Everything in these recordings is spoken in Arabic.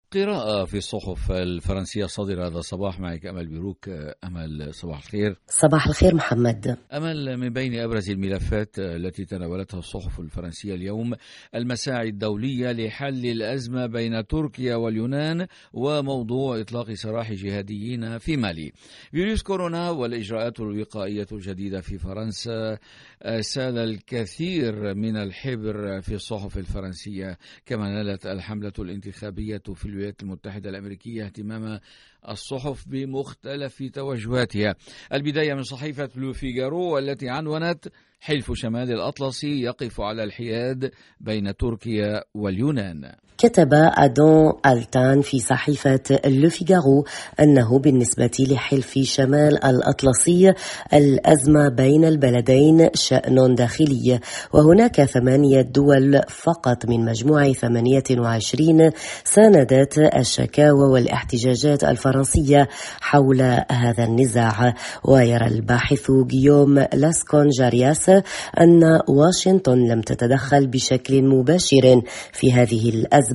قراءة في الصحف الفرنسية صادرة هذا الصباح. معك أمل بيروك. أمل، صباح الخير. صباح الخير محمد. أمل، من بين أبرز الملفات التي تناولتها الصحف الفرنسية اليوم المساعي الدولية لحل الأزمة بين تركيا واليونان وموضوع إطلاق سراح جهاديين في مالي. فيروس كورونا والإجراءات الوقائية الجديدة في فرنسا سال الكثير من الحبر في الصحف الفرنسية، كما نالت الحملة الانتخابية في الولايات المتحدة الأمريكية اهتمام الصحف بمختلف توجهاتها. البداية من صحيفة لو فيغارو التي عنونت: حلف شمال الأطلسي يقف على الحياد بين تركيا واليونان. كتب أدون ألتان في صحيفة لو فيغارو أنه بالنسبة لحلف شمال الأطلسي الأزمة بين البلدين شأن داخلي، وهناك 8 دول فقط من مجموع 28 ساندت الشكاوى والاحتجاجات الفرنسية حول هذا النزاع. ويرى الباحث غيوم لاسكون جارياس أن واشنطن لم تتدخل بشكل مباشر في هذه الأزمة،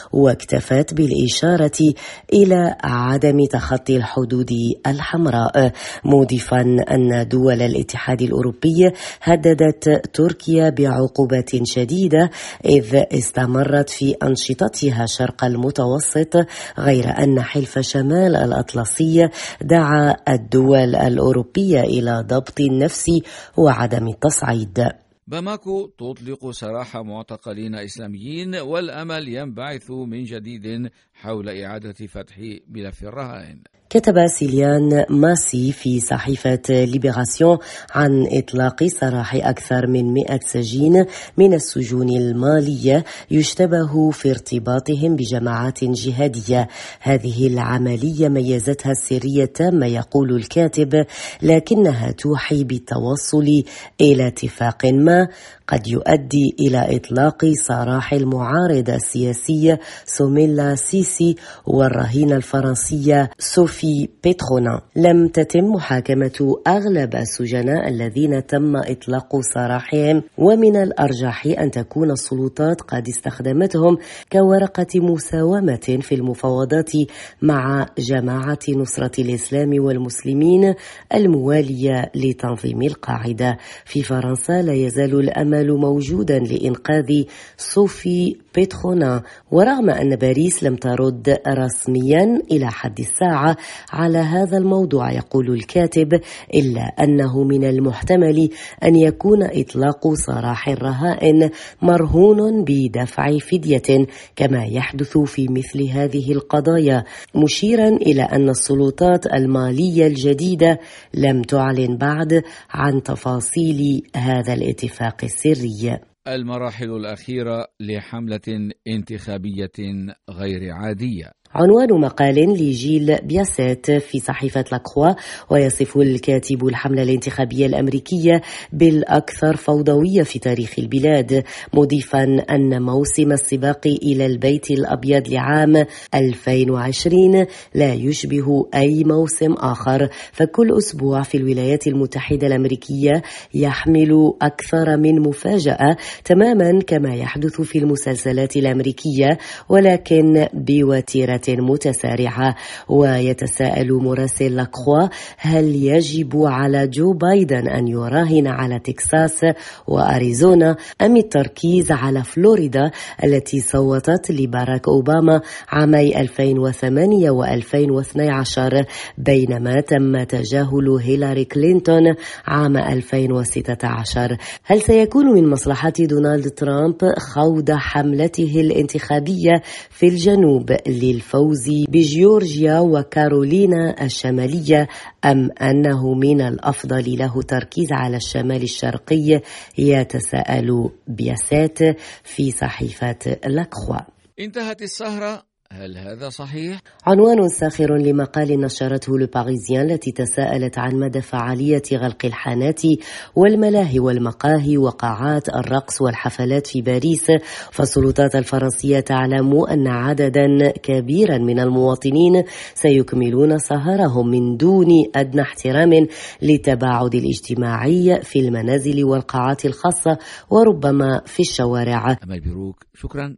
واكتفت بالإشارة إلى عدم تخطي الحدود الحمراء، مضيفا أن دول الاتحاد الأوروبي هددت تركيا بعقوبات شديدة إذ استمرت في أنشطتها شرق المتوسط، غير أن حلف شمال الأطلسي دعا الدول الأوروبية إلى ضبط النفس وعدم التصعيد. باماكو تطلق سراح معتقلين إسلاميين والأمل ينبعث من جديد حول إعادة فتح ملف الرهائن. كتب سيليان ماسي في صحيفة ليبراسيون عن إطلاق سراح أكثر من 100 سجين من السجون المالية يشتبه في ارتباطهم بجماعات جهادية. هذه العملية ميزتها السرية التامة، يقول الكاتب، لكنها توحي بالتوصل إلى اتفاق ما قد يؤدي إلى إطلاق سراح المعارض السياسي سوميلا سيسي والرهينة الفرنسية سوفي بيترونا. لم تتم محاكمة أغلب السجناء الذين تم إطلاق سراحهم، ومن الأرجح أن تكون السلطات قد استخدمتهم كورقة مساومة في المفاوضات مع جماعة نصرة الإسلام والمسلمين الموالية لتنظيم القاعدة. في فرنسا لا يزال الأمل موجودا لإنقاذ صوفي بيترونا، ورغم أن باريس لم ترد رسميا إلى حد الساعة على هذا الموضوع، يقول الكاتب، إلا أنه من المحتمل أن يكون إطلاق سراح الرهائن مرهون بدفع فدية كما يحدث في مثل هذه القضايا، مشيرا إلى أن السلطات المالية الجديدة لم تعلن بعد عن تفاصيل هذا الاتفاق السري. المراحل الأخيرة لحملة انتخابية غير عادية. عنوان مقال لجيل بياسات في صحيفة لاكخوا، ويصف الكاتب الحملة الانتخابية الأمريكية بالأكثر فوضوية في تاريخ البلاد، مضيفا أن موسم السباق إلى البيت الأبيض لعام 2020 لا يشبه أي موسم آخر، فكل أسبوع في الولايات المتحدة الأمريكية يحمل أكثر من مفاجأة، تماما كما يحدث في المسلسلات الأمريكية، ولكن بوتيرة متسارعة. ويتساءل مراسل لاكخوا: هل يجب على جو بايدن أن يراهن على تكساس وأريزونا أم التركيز على فلوريدا التي صوتت لباراك أوباما عامي 2008 و2012 بينما تم تجاهل هيلاري كلينتون عام 2016؟ هل سيكون من مصلحة دونالد ترامب خوض حملته الانتخابية في الجنوب للفوز بجيورجيا وكارولينا الشمالية، أم أنه من الأفضل له تركيز على الشمال الشرقي؟ يتساءل بياسات في صحيفة لاكخوا. انتهت السهرة، هل هذا صحيح؟ عنوان ساخر لمقال نشرته لو باريزيان التي تساءلت عن مدى فعالية غلق الحانات والملاهي والمقاهي وقاعات الرقص والحفلات في باريس، فالسلطات الفرنسية تعلم أن عددا كبيرا من المواطنين سيكملون سهرهم من دون أدنى احترام للتباعد الاجتماعي في المنازل والقاعات الخاصة وربما في الشوارع. أمل بيروك، شكرا.